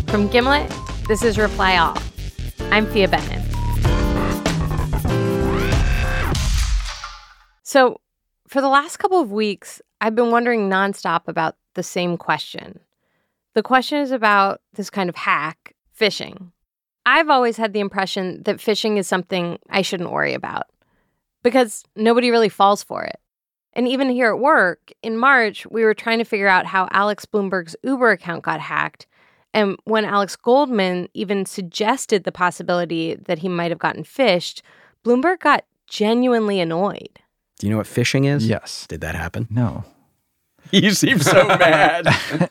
From Gimlet, this is Reply All. I'm Thea Bennett. So, for the last couple of weeks, I've been wondering nonstop about the same question. The question is about this kind of hack, phishing. I've always had the impression that phishing is something I shouldn't worry about because nobody really falls for it. And even here at work, in March, we were trying to figure out how Alex Blumberg's Uber account got hacked. And when Alex Goldman even suggested the possibility that he might have gotten phished, Bloomberg got genuinely annoyed. Do you know what phishing is? Yes. Did that happen? No. You seem so mad.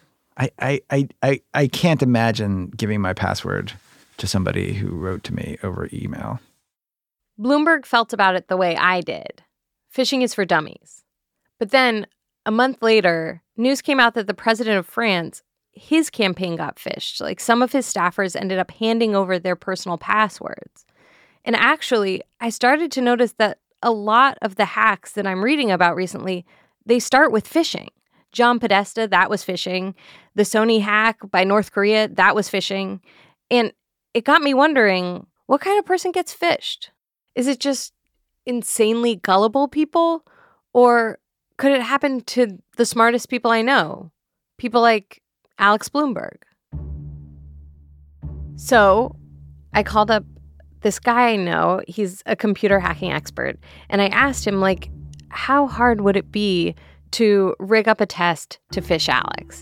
I can't imagine giving my password to somebody who wrote to me over email. Bloomberg felt about it the way I did. Phishing is for dummies. But then, a month later, news came out that the president of France, his campaign got phished. Like, some of his staffers ended up handing over their personal passwords. And actually, I started to notice that a lot of the hacks that I'm reading about recently, they start with phishing. John Podesta, that was phishing. The Sony hack by North Korea, that was phishing. And it got me wondering, what kind of person gets phished? Is it just insanely gullible people? Or could it happen to the smartest people I know? People like Alex Blumberg. So I called up this guy I know. He's a computer hacking expert. And I asked him, like, how hard would it be to rig up a test to phish Alex?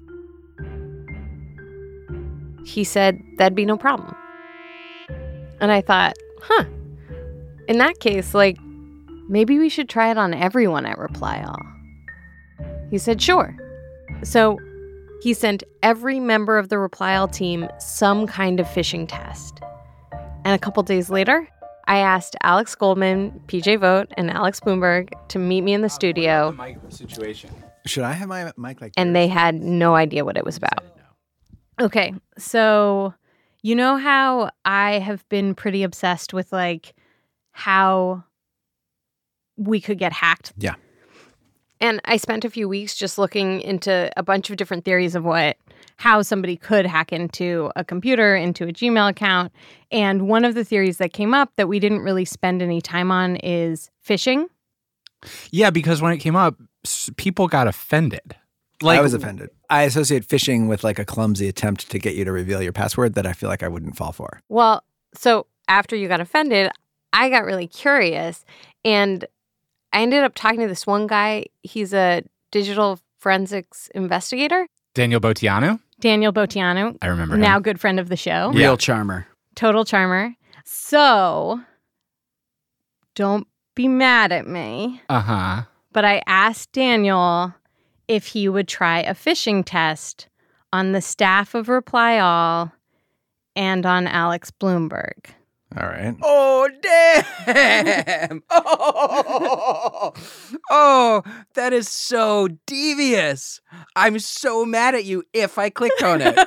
He said that'd be no problem. And I thought, in that case, like, maybe we should try it on everyone at Reply All. He said, sure. So he sent every member of the Reply All team some kind of phishing test. And a couple days later, I asked Alex Goldman, PJ Vogt, and Alex Blumberg to meet me in the studio. Mic situation. Should I have my mic like and they had no idea what it was about. Okay, so you know how I have been pretty obsessed with, like, how we could get hacked? Yeah. And I spent a few weeks just looking into a bunch of different theories of how somebody could hack into a computer, into a Gmail account. And one of the theories that came up that we didn't really spend any time on is phishing. Yeah, because when it came up, people got offended. I was offended. I associate phishing with like a clumsy attempt to get you to reveal your password that I feel like I wouldn't fall for. Well, so after you got offended, I got really curious. And I ended up talking to this one guy. He's a digital forensics investigator. Daniel Botiano? Daniel Botiano. I remember him. Now good friend of the show. Real charmer. Total charmer. So, don't be mad at me. Uh-huh. But I asked Daniel if he would try a phishing test on the staff of Reply All and on Alex Blumberg. All right. Oh, damn. Oh, that is so devious. I'm so mad at you if I clicked on it.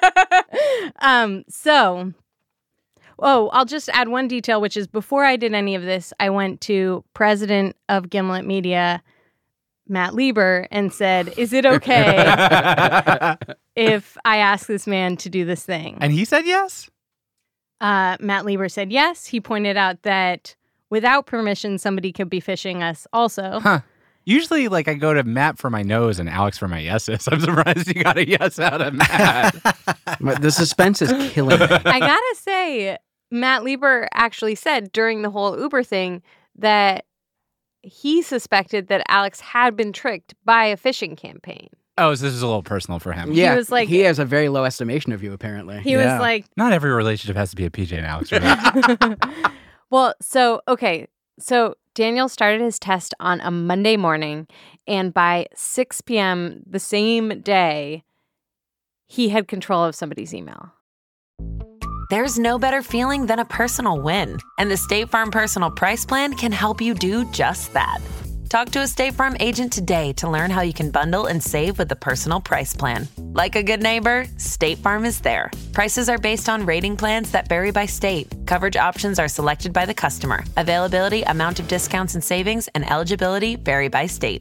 I'll just add one detail, which is before I did any of this, I went to president of Gimlet Media, Matt Lieber, and said, is it okay if I ask this man to do this thing? And he said yes? Matt Lieber said yes. He pointed out that without permission, somebody could be phishing us also. Huh. Usually, like, I go to Matt for my no's and Alex for my yeses. I'm surprised you got a yes out of Matt. The suspense is killing me. I gotta say, Matt Lieber actually said during the whole Uber thing that he suspected that Alex had been tricked by a phishing campaign. Oh, so this is a little personal for him. Yeah, He was like- he has a very low estimation of you, apparently. He was like, Not every relationship has to be a PJ and Alex. Right? well, so Daniel started his test on a Monday morning, and by 6 p.m. the same day, he had control of somebody's email. There's no better feeling than a personal win, and the State Farm Personal Price Plan can help you do just that. Talk to a State Farm agent today to learn how you can bundle and save with the Personal Price Plan. Like a good neighbor, State Farm is there. Prices are based on rating plans that vary by state. Coverage options are selected by the customer. Availability, amount of discounts and savings, and eligibility vary by state.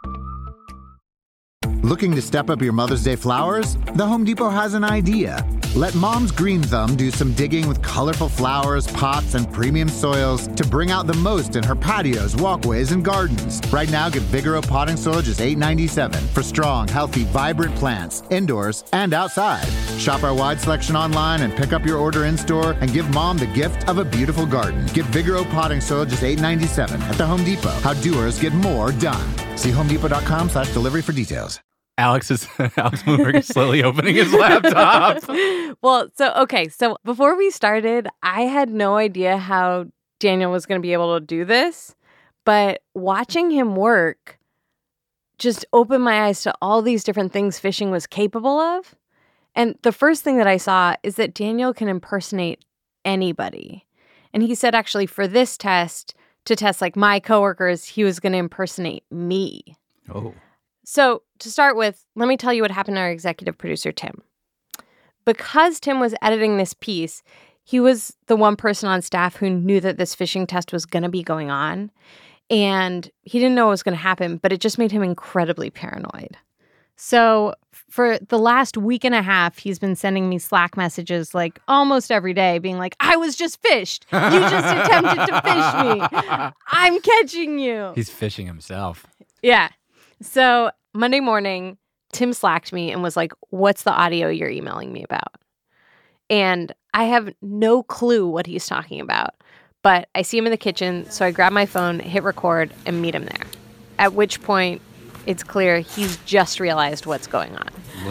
Looking to step up your Mother's Day flowers? The Home Depot has an idea. Let Mom's Green Thumb do some digging with colorful flowers, pots, and premium soils to bring out the most in her patios, walkways, and gardens. Right now, get Vigoro potting soil just $8.97 for strong, healthy, vibrant plants, indoors and outside. Shop our wide selection online and pick up your order in-store and give Mom the gift of a beautiful garden. Get Vigoro potting soil just $8.97 at the Home Depot. How doers get more done. See homedepot.com/delivery for details. Alex Blumberg is slowly opening his laptop. Well, so before we started, I had no idea how Daniel was going to be able to do this, but watching him work just opened my eyes to all these different things phishing was capable of. And the first thing that I saw is that Daniel can impersonate anybody. And he said actually for this test, to test like my coworkers, he was going to impersonate me. Oh. So to start with, let me tell you what happened to our executive producer, Tim. Because Tim was editing this piece, he was the one person on staff who knew that this phishing test was going to be going on. And he didn't know what was going to happen, but it just made him incredibly paranoid. So for the last week and a half, he's been sending me Slack messages like almost every day being like, I was just phished. You just attempted to phish me. I'm catching you. He's phishing himself. Yeah. So Monday morning, Tim Slacked me and was like, what's the audio you're emailing me about? And I have no clue what he's talking about. But I see him in the kitchen, so I grab my phone, hit record, and meet him there. At which point, it's clear he's just realized what's going on.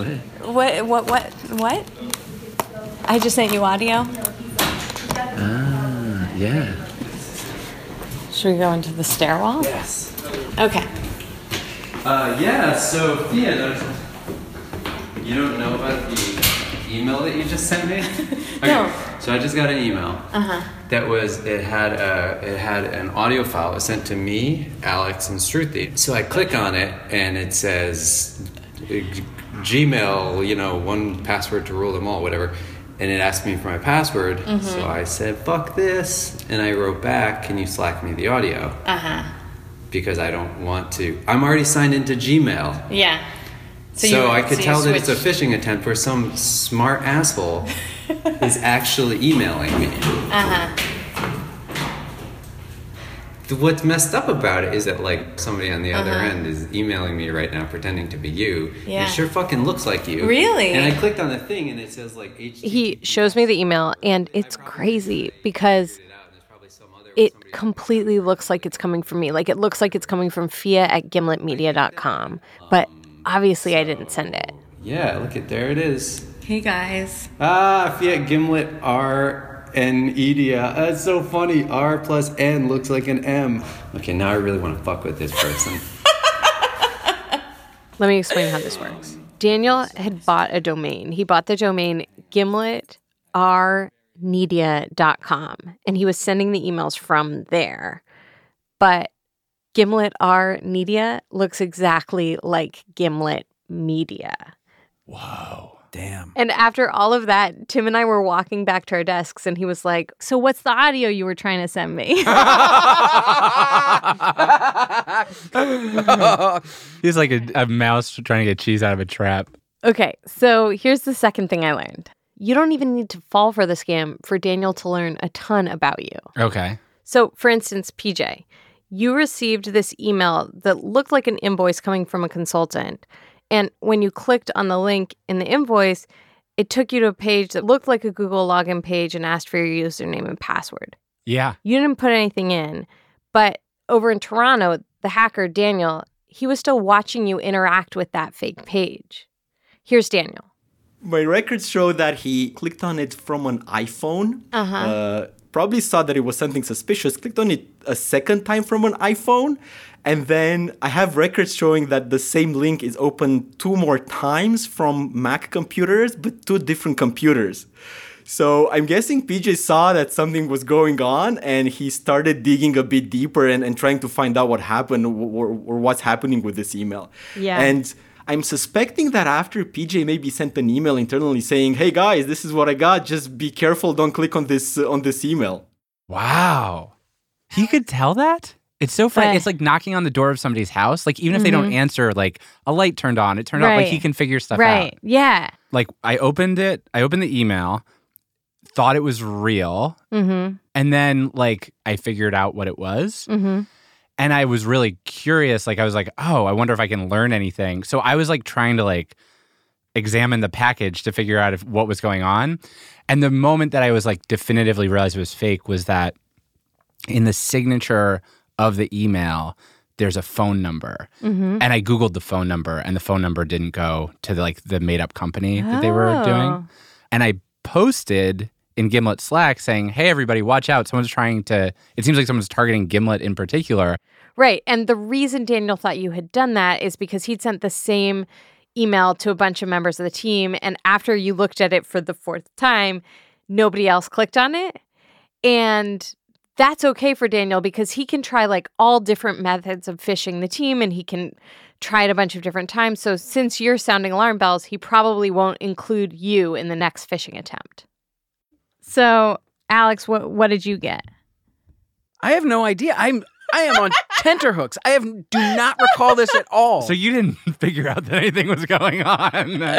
What? I just sent you audio? Yeah. Should we go into the stairwell? Yes. Okay. Yeah, so Thea, you don't know about the email that you just sent me? Okay. No. So I just got an email. That was, it had an audio file. It was sent to me, Alex, and Shruti. So I click on it, and it says Gmail, one password to rule them all, whatever. And it asked me for my password. So I said, fuck this. And I wrote back, can you Slack me the audio? Because I don't want to. I'm already signed into Gmail. Yeah. So I could tell that it's a phishing attempt where some smart asshole is actually emailing me. What's messed up about it is that like somebody on the other end is emailing me right now pretending to be you. Yeah. It sure fucking looks like you. Really? And I clicked on the thing and it says like HTTP. He shows me the email and it's crazy because it completely looks like it's coming from me. Like it looks like it's coming from Fia@gimletmedia.com. But obviously I didn't send it. Yeah, look at there it is. Hey guys. Fia Gimlet R and Edia. That's so funny. R plus N looks like an M. Okay, now I really want to fuck with this person. Let me explain how this works. Daniel had bought a domain. He bought the domain GimletRmedia.com, and he was sending the emails from there. But Gimlet R Media looks exactly like Gimlet Media. Whoa. Damn. And after all of that, Tim and I were walking back to our desks, and he was like, so what's the audio you were trying to send me? He's like a mouse trying to get cheese out of a trap. Okay, so here's the second thing I learned. You don't even need to fall for the scam for Daniel to learn a ton about you. Okay. So, for instance, PJ, you received this email that looked like an invoice coming from a consultant. And when you clicked on the link in the invoice, it took you to a page that looked like a Google login page and asked for your username and password. Yeah. You didn't put anything in. But over in Toronto, the hacker, Daniel, he was still watching you interact with that fake page. Here's Daniel. My records show that he clicked on it from an iPhone. Probably saw that it was something suspicious. Clicked on it a second time from an iPhone. And then I have records showing that the same link is open 2 more times from Mac computers, but 2 different computers. So I'm guessing PJ saw that something was going on and he started digging a bit deeper and trying to find out what happened or what's happening with this email. Yeah. And I'm suspecting that after PJ maybe sent an email internally saying, hey guys, this is what I got. Just be careful. Don't click on this email. Wow. He could tell that? It's so funny. It's like knocking on the door of somebody's house. Like even if they don't answer, like a light turned on, it turned off. Like he can figure stuff out. Yeah. like I opened the email, thought it was real, and then like I figured out what it was. And I was really curious. Like I was like, oh, I wonder if I can learn anything. So I was like trying to like examine the package to figure out what was going on. And the moment that I was like definitively realized it was fake was that in the signature of the email, there's a phone number. And I Googled the phone number, and the phone number didn't go to the made-up company that they were doing. And I posted in Gimlet Slack saying, hey, everybody, watch out. It seems like someone's targeting Gimlet in particular. Right. And the reason Daniel thought you had done that is because he'd sent the same email to a bunch of members of the team. And after you looked at it for the fourth time, nobody else clicked on it. And that's okay for Daniel because he can try like all different methods of phishing the team, and he can try it a bunch of different times. So since you're sounding alarm bells, he probably won't include you in the next phishing attempt. So, Alex, what did you get? I have no idea. I am on tenterhooks. Do not recall this at all. So you didn't figure out that anything was going on.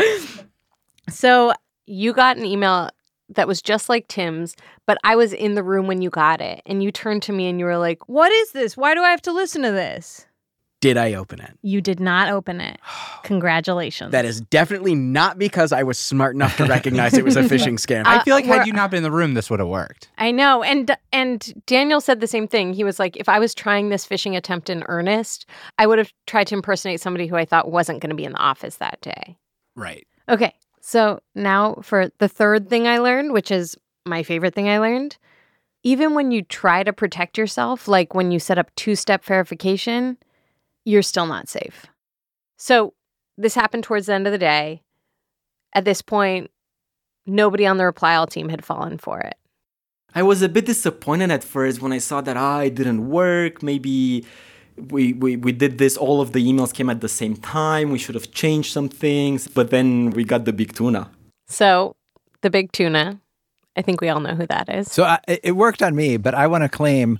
So you got an email that was just like Tim's, but I was in the room when you got it. And you turned to me and you were like, what is this? Why do I have to listen to this? Did I open it? You did not open it. Congratulations. That is definitely not because I was smart enough to recognize it was a phishing scam. I feel like had you not been in the room, this would have worked. I know. And Daniel said the same thing. He was like, if I was trying this phishing attempt in earnest, I would have tried to impersonate somebody who I thought wasn't going to be in the office that day. Right. Okay. So now for the third thing I learned, which is my favorite thing I learned. Even when you try to protect yourself, like when you set up two-step verification, you're still not safe. So this happened towards the end of the day. At this point, nobody on the Reply All team had fallen for it. I was a bit disappointed at first when I saw that it didn't work. Maybe we did this, all of the emails came at the same time. We should have changed some things. But then we got the big tuna. So the big tuna, I think we all know who that is. So it worked on me, but I want to claim...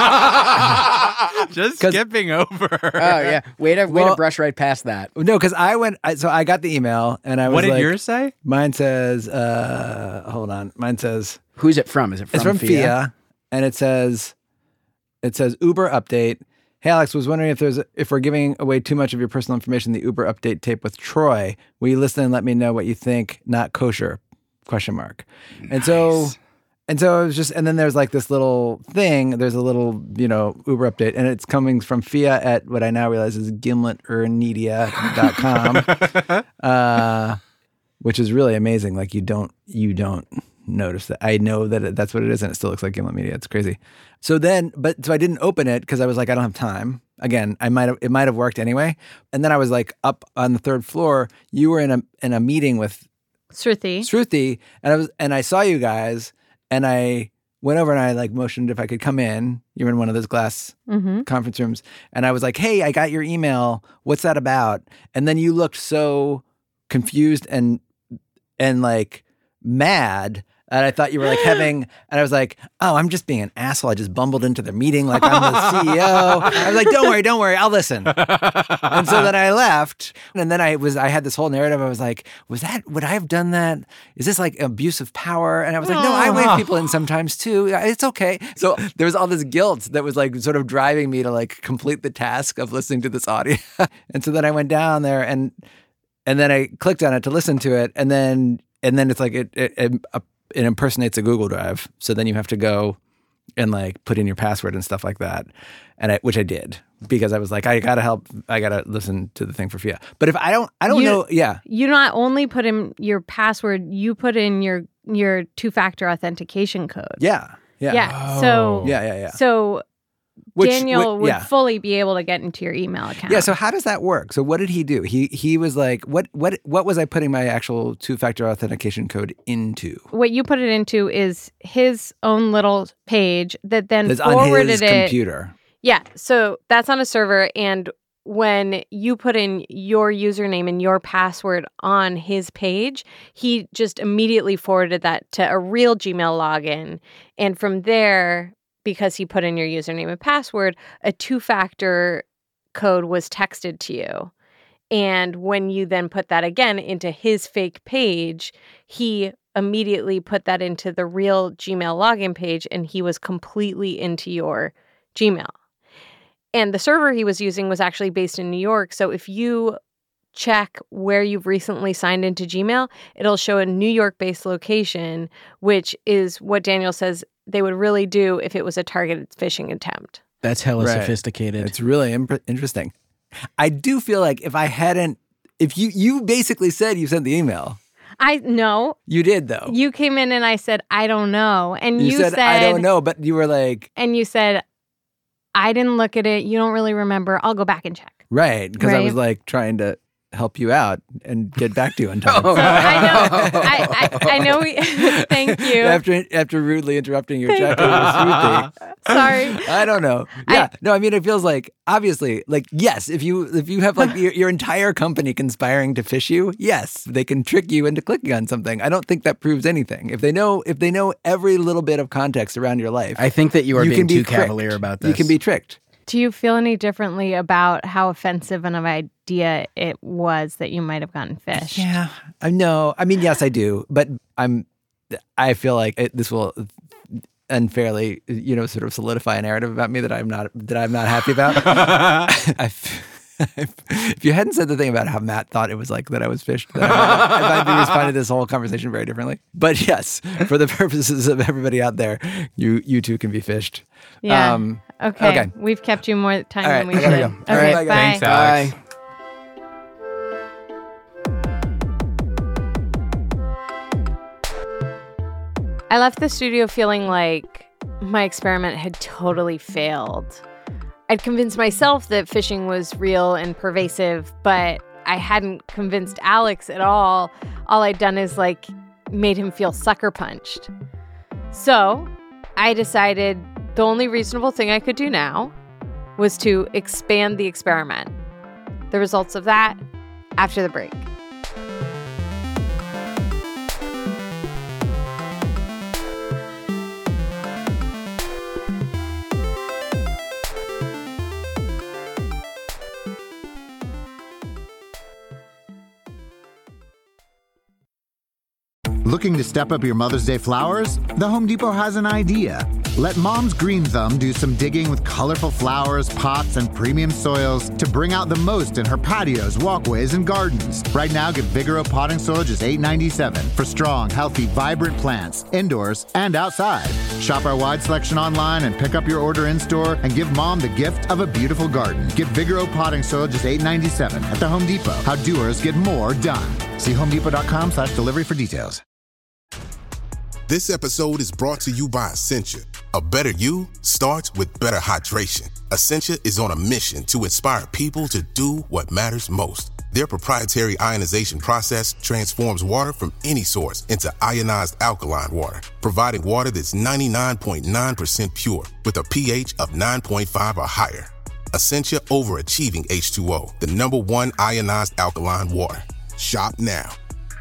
Just skipping over. Oh, yeah. Way to brush right past that. No, because I got the email, and I was What did like, yours say? Mine says, hold on. Mine says... Who's it from? Is it from It's from FIA, and it says Uber update. Hey, Alex, was wondering if we're giving away too much of your personal information in the Uber update tape with Troy. Will you listen and let me know what you think? Not kosher, ? Nice. And so it was just, and then there's like this little thing, there's a little, Uber update, and it's coming from FIA at what I now realize is gimleternedia.com, which is really amazing. Like you don't notice that. I know that that's what it is, and it still looks like Gimlet Media. It's crazy. So I didn't open it because I was like, I don't have time. Again, it might have worked anyway. And then I was like up on the third floor. You were in a meeting with Shruti, and I saw you guys. And I went over and I like motioned if I could come in. You were in one of those glass conference rooms. And I was like, hey, I got your email. What's that about? And then you looked so confused and like mad. And I thought you were like having, and I was like, oh, I'm just being an asshole. I just bumbled into the meeting like I'm the CEO. I was like, don't worry, I'll listen. And so then I left. And then I had this whole narrative. I was like, would I have done that? Is this like abuse of power? And I was like, no, I wave people in sometimes too. It's okay. So there was all this guilt that was like sort of driving me to like complete the task of listening to this audio. And so then I went down there and then I clicked on it to listen to it. And then it's like it impersonates a Google Drive. So then you have to go and like put in your password and stuff like that. And which I did because I was like, I got to listen to the thing for FIA. But if I don't know. Yeah. You not only put in your password, you put in your two-factor authentication code. Yeah. Yeah. Yeah. So, yeah. So Daniel would fully be able to get into your email account. Yeah. So how does that work? So what did he do? He was like, what was I putting my actual two-factor authentication code into? What you put it into is his own little page that then forwarded on his computer. Yeah. So that's on a server, and when you put in your username and your password on his page, he just immediately forwarded that to a real Gmail login, and from there, because he put in your username and password, a two-factor code was texted to you. And when you then put that again into his fake page, he immediately put that into the real Gmail login page, and he was completely into your Gmail. And the server he was using was actually based in New York. So if you check where you've recently signed into Gmail, it'll show a New York-based location, which is what Daniel says they would really do if it was a targeted phishing attempt. That's hella Right. sophisticated. It's really interesting. I do feel like if you basically said you sent the email. No. You did, though. You came in and I said, I don't know. And you said, I don't know, but you were like... And you said, I didn't look at it. You don't really remember. I'll go back and check. Right, because I Right. was like trying to help you out and get back to you on time. So I know. Thank you. After rudely interrupting your check-in with Smoothie. Sorry. I don't know. Yeah. No, I mean, it feels like, obviously, like, yes, if you have like your entire company conspiring to phish you, yes, they can trick you into clicking on something. I don't think that proves anything. If they know every little bit of context around your life, I think that you are being too tricked. cavalier about this. You can be tricked. Do you feel any differently about how offensive of an idea it was that you might have gotten phished? Yeah. No. I mean, yes, I do. But I feel like this will unfairly, sort of solidify a narrative about me that I'm not happy about. If you hadn't said the thing about how Matt thought it was like that I was phished, then I might be responding to this whole conversation very differently. But yes, for the purposes of everybody out there, you too can be phished. Yeah. Okay. We've kept you more time All right, than we I gotta should. go. Okay, All right, bye. Thanks, Alex. I left the studio feeling like my experiment had totally failed. I'd convinced myself that phishing was real and pervasive, but I hadn't convinced Alex at all. All I'd done is made him feel sucker punched. So I decided the only reasonable thing I could do now was to expand the experiment. The results of that after the break. Looking to step up your Mother's Day flowers? The Home Depot has an idea. Let Mom's Green Thumb do some digging with colorful flowers, pots, and premium soils to bring out the most in her patios, walkways, and gardens. Right now, get Vigoro potting soil just $8.97 for strong, healthy, vibrant plants, indoors and outside. Shop our wide selection online and pick up your order in-store and give Mom the gift of a beautiful garden. Get Vigoro potting soil just $8.97 at the Home Depot. How doers get more done. See homedepot.com/delivery for details. This episode is brought to you by Essentia. A better you starts with better hydration. Essentia is on a mission to inspire people to do what matters most. Their proprietary ionization process transforms water from any source into ionized alkaline water, providing water that's 99.9% pure with a pH of 9.5 or higher. Essentia overachieving H2O, the #1 ionized alkaline water. Shop now.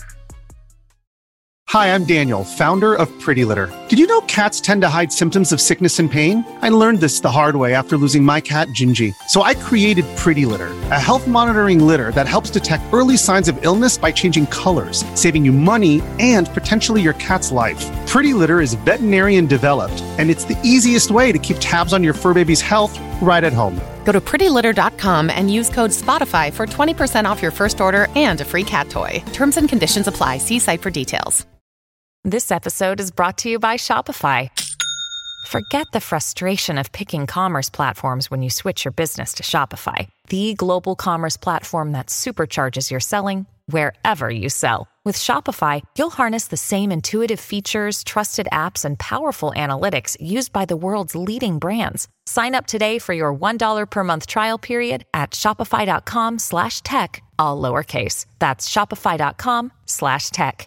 Hi, I'm Daniel, founder of Pretty Litter. Did you know cats tend to hide symptoms of sickness and pain? I learned this the hard way after losing my cat, Gingy. So I created Pretty Litter, a health monitoring litter that helps detect early signs of illness by changing colors, saving you money and potentially your cat's life. Pretty Litter is veterinarian developed, and it's the easiest way to keep tabs on your fur baby's health right at home. Go to prettylitter.com and use code SPOTIFY for 20% off your first order and a free cat toy. Terms and conditions apply. See site for details. This episode is brought to you by Shopify. Forget the frustration of picking commerce platforms when you switch your business to Shopify, the global commerce platform that supercharges your selling wherever you sell. With Shopify, you'll harness the same intuitive features, trusted apps, and powerful analytics used by the world's leading brands. Sign up today for your $1 per month trial period at shopify.com/tech, all lowercase. That's shopify.com/tech.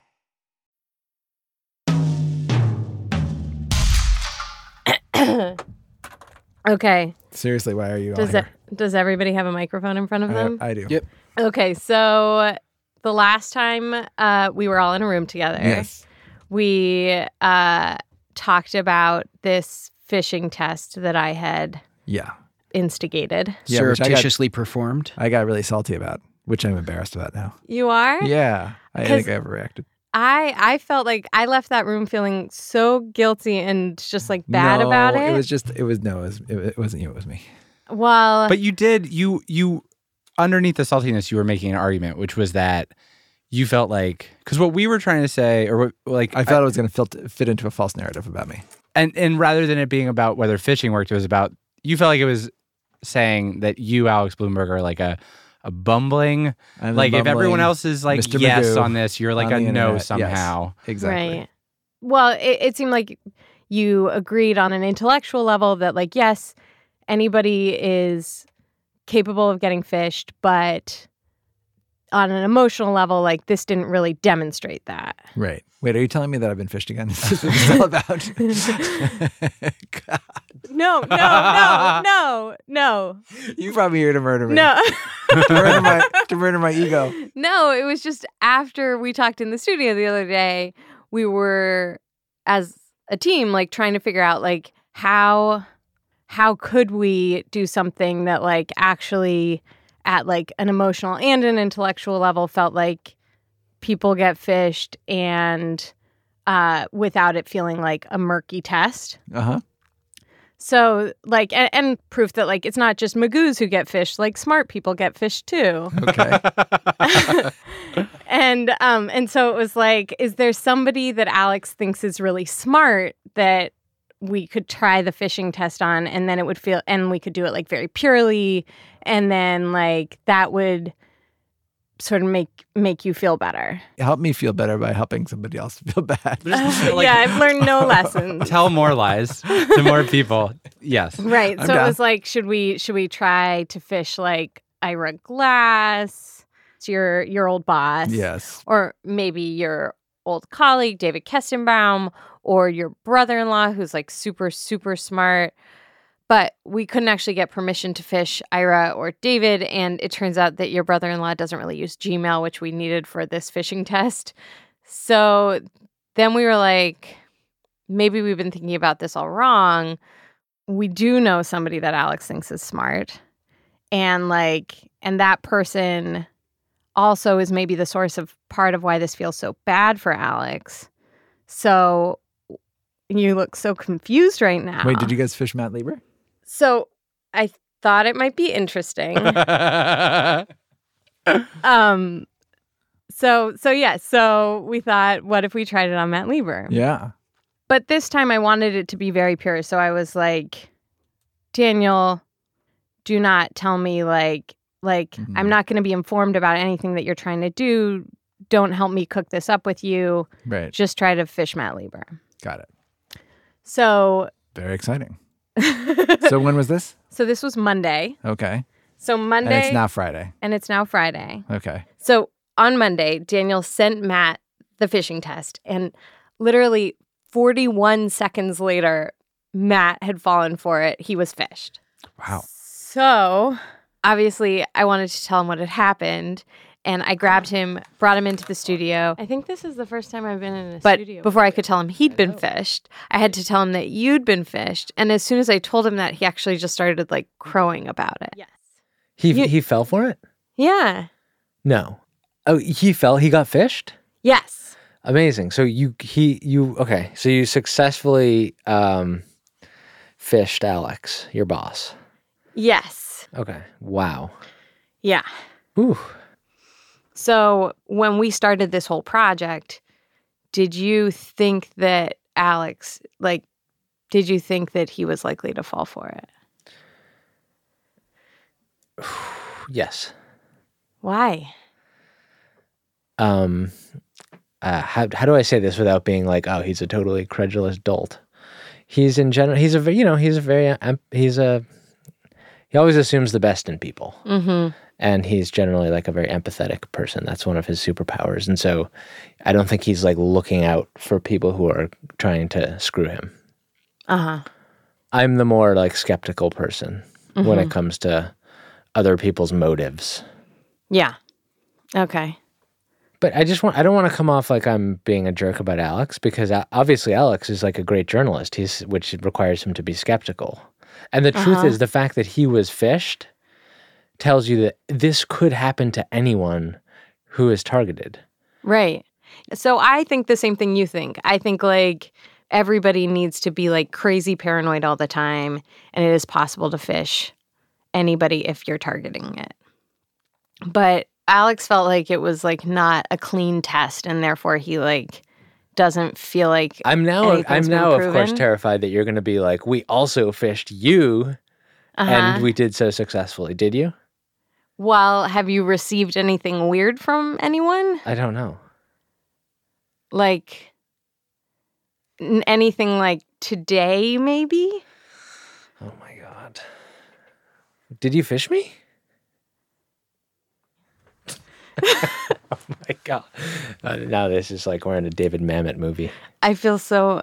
Okay. Seriously, why are you on here? Does everybody have a microphone in front of them? I do. Yep. Okay, so the last time we were all in a room together, Yes. we talked about this phishing test that I had Yeah. instigated. Yeah, which I got- Surreptitiously performed. I got really salty about. which I'm embarrassed about now. You are? Yeah, I think I overreacted. I felt like I left that room feeling so guilty and just like bad about it. It wasn't you, it was me. Well, but you did, you underneath the saltiness, you were making an argument, which was that you felt like, because what we were trying to say, or what, like, I thought it was going to fit into a false narrative about me. And rather than it being about whether fishing worked, it was about, you felt like it was saying that you, Alex Blumberg, are like a bumbling, like if everyone else is like Mr. yes Magoo on this, you're like a no somehow. Yes, exactly. Right. Well, it seemed like you agreed on an intellectual level that like, yes, anybody is capable of getting fished, but on an emotional level, like this didn't really demonstrate that. Right. Wait, are you telling me that I've been fished again? This is what it's all about. God. No. You brought me here to murder me. No. to murder my ego. No, it was just after we talked in the studio the other day, we were as a team like trying to figure out like how could we do something that like actually at like an emotional and an intellectual level felt like people get fished and without it feeling like a murky test. Uh-huh. So like and proof that like it's not just magoos who get fished, like smart people get fished too. Okay. And so it was like, is there somebody that Alex thinks is really smart that we could try the fishing test on, and then it would feel, and we could do it like very purely, and then like that would sort of make you feel better. Help me feel better by helping somebody else feel bad. Yeah, I've learned no lessons. Tell more lies to more people. Yes. Right. I'm So down. it was like, should we try to fish like Ira Glass, your old boss? Yes. Or maybe your old colleague, David Kestenbaum, or your brother-in-law who's like super, super smart. But we couldn't actually get permission to fish Ira or David. And it turns out that your brother-in-law doesn't really use Gmail, which we needed for this fishing test. So then we were like, maybe we've been thinking about this all wrong. We do know somebody that Alex thinks is smart. And that person also is maybe the source of part of why this feels so bad for Alex. So you look so confused right now. Wait, did you guys fish Matt Lieber? So I thought it might be interesting. So we thought, what if we tried it on Matt Lieber? Yeah. But this time I wanted it to be very pure. So I was like, Daniel, do not tell me like I'm not going to be informed about anything that you're trying to do. Don't help me cook this up with you. Right. Just try to fish Matt Lieber. Got it. So Very exciting. So when was this? So this was Monday. Okay. So Monday. And it's now Friday. And it's now Friday. Okay. So on Monday, Daniel sent Matt the fishing test. And literally 41 seconds later, Matt had fallen for it. He was fished. Wow. So obviously, I wanted to tell him what had happened. And I grabbed him, brought him into the studio. I think this is the first time I've been in a studio. But before I could tell him he'd been fished, I had to tell him that you'd been fished. And as soon as I told him that, he actually just started like crowing about it. Yes. He fell for it? Yeah. No. Oh, he fell? He got fished? Yes. Amazing. So you successfully fished Alex, your boss. Yes. Okay. Wow. Yeah. Ooh. So when we started this whole project, did you think that Alex, did you think that he was likely to fall for it? Yes. Why? How do I say this without being like, oh, he's a totally credulous dolt? He's in general, he always assumes the best in people. Mm-hmm. And he's generally like a very empathetic person. That's one of his superpowers. And so I don't think he's like looking out for people who are trying to screw him. Uh-huh. I'm the more like skeptical person when it comes to other people's motives. Yeah. Okay. But I don't want to come off like I'm being a jerk about Alex, because obviously Alex is like a great journalist, which requires him to be skeptical. And the truth is, the fact that he was fished tells you that this could happen to anyone who is targeted. Right. So I think the same thing you think. I think like everybody needs to be like crazy paranoid all the time, and it is possible to phish anybody if you're targeting it. But Alex felt like it was like not a clean test, and therefore he like doesn't feel like I'm now of course terrified that you're going to be like, we also phished you, and we did so successfully. Did you? Well, have you received anything weird from anyone? I don't know. Like anything like today, maybe? Oh my God. Did you phish me? Oh my God. Now this is like we're in a David Mamet movie. I feel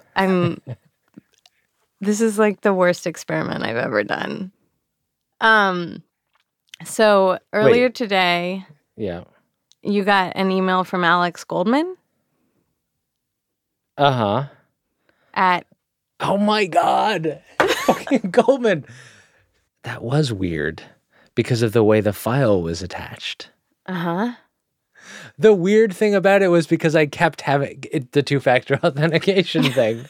this is like the worst experiment I've ever done. So earlier today, you got an email from Alex Goldman. At oh my God, fucking Goldman. That was weird because of the way the file was attached. The weird thing about it was because I kept having the two-factor authentication thing.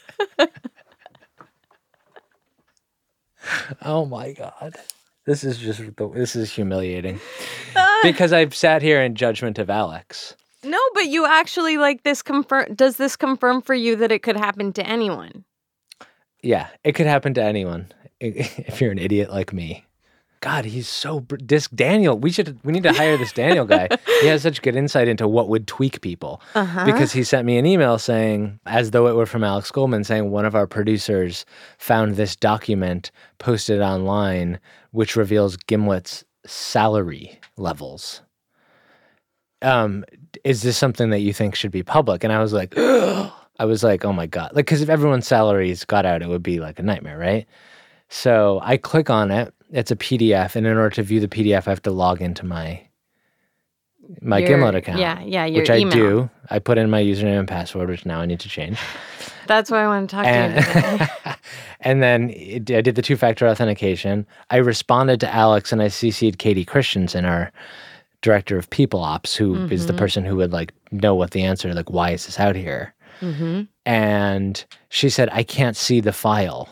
Oh my God. This is humiliating. Because I've sat here in judgment of Alex. No, but you actually like this does this confirm for you that it could happen to anyone? Yeah, it could happen to anyone if you're an idiot like me. God, he's so Daniel. We need to hire this Daniel guy. He has such good insight into what would tweak people. Because he sent me an email saying, as though it were from Alex Goldman, saying one of our producers found this document posted online, which reveals Gimlet's salary levels. Is this something that you think should be public? And I was like, oh my God, like because if everyone's salaries got out, it would be like a nightmare, right? So I click on it. It's a PDF, and in order to view the PDF, I have to log into my Gimlet account. Yeah, your which email. I do. I put in my username and password, which now I need to change. That's why I want to talk to you today. And then I did the two-factor authentication. I responded to Alex, and I CC'd Katie Christensen, our director of People Ops, who is the person who would like know what the answer, like why is this out here? And she said, I can't see the file.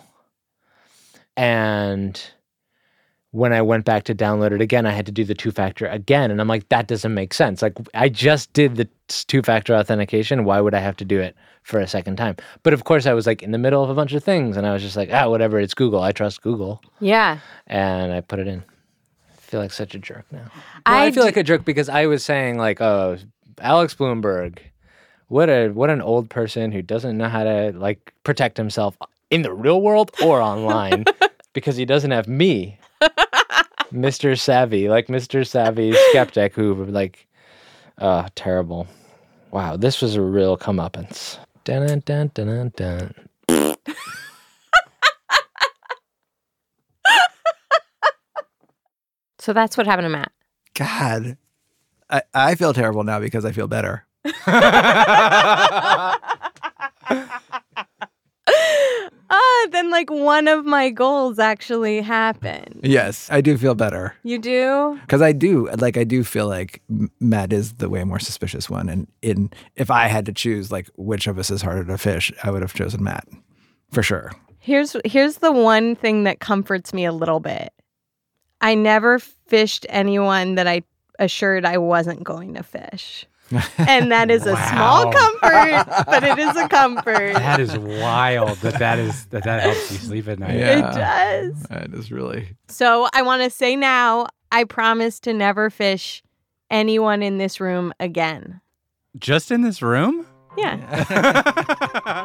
And when I went back to download it again, I had to do the two-factor again. And I'm like, that doesn't make sense. Like, I just did the two-factor authentication. Why would I have to do it for a second time? But of course, I was like in the middle of a bunch of things. And I was just like, whatever, it's Google. I trust Google. Yeah. And I put it in. I feel like such a jerk now. I feel like a jerk because I was saying like, oh, Alex Bloomberg, what an old person who doesn't know how to like protect himself in the real world or online because he doesn't have me. Mr. Savvy skeptic who like, terrible. Wow, this was a real comeuppance. Dun, dun, dun, dun, dun. So that's what happened to Matt. God, I feel terrible now because I feel better. Then like one of my goals actually happened. Yes, I do feel better. You do? Because I do feel like Matt is the way more suspicious one. And if I had to choose like which of us is harder to phish, I would have chosen Matt for sure. Here's the one thing that comforts me a little bit. I never phished anyone that I assured I wasn't going to phish. And that is a small comfort, but it is a comfort. That is wild that helps you sleep at night. Yeah, it does. That is really. So I want to say now, I promise to never phish anyone in this room again. Just in this room? Yeah.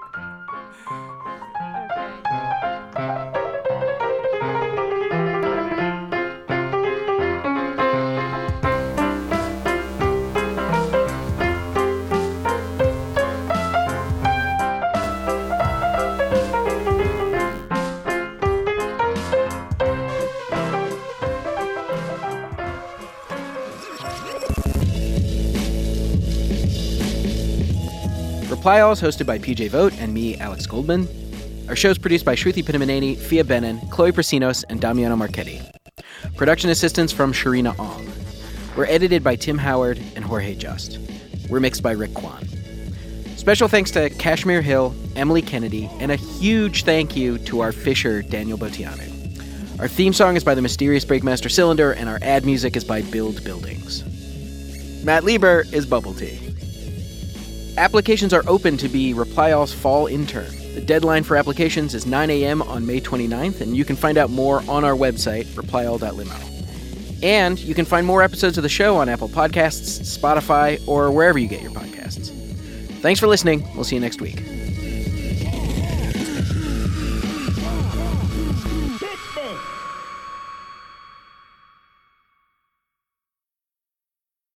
Reply All is hosted by PJ Vogt and me, Alex Goldman. Our show is produced by Shruti Pinamaneni, Fia Benin, Chloe Prasinos, and Damiano Marchetti. Production assistance from Sharina Ong. We're edited by Tim Howard and Jorge Just. We're mixed by Rick Kwan. Special thanks to Kashmir Hill, Emily Kennedy, and a huge thank you to our Fisher, Daniel Botianu. Our theme song is by the Mysterious Breakmaster Cylinder, and our ad music is by Build Buildings. Matt Lieber is Bubble Tea. Applications are open to be Reply All's fall intern. The deadline for applications is 9 a.m. on May 29th, and you can find out more on our website, replyall.limo. And you can find more episodes of the show on Apple Podcasts, Spotify, or wherever you get your podcasts. Thanks for listening. We'll see you next week.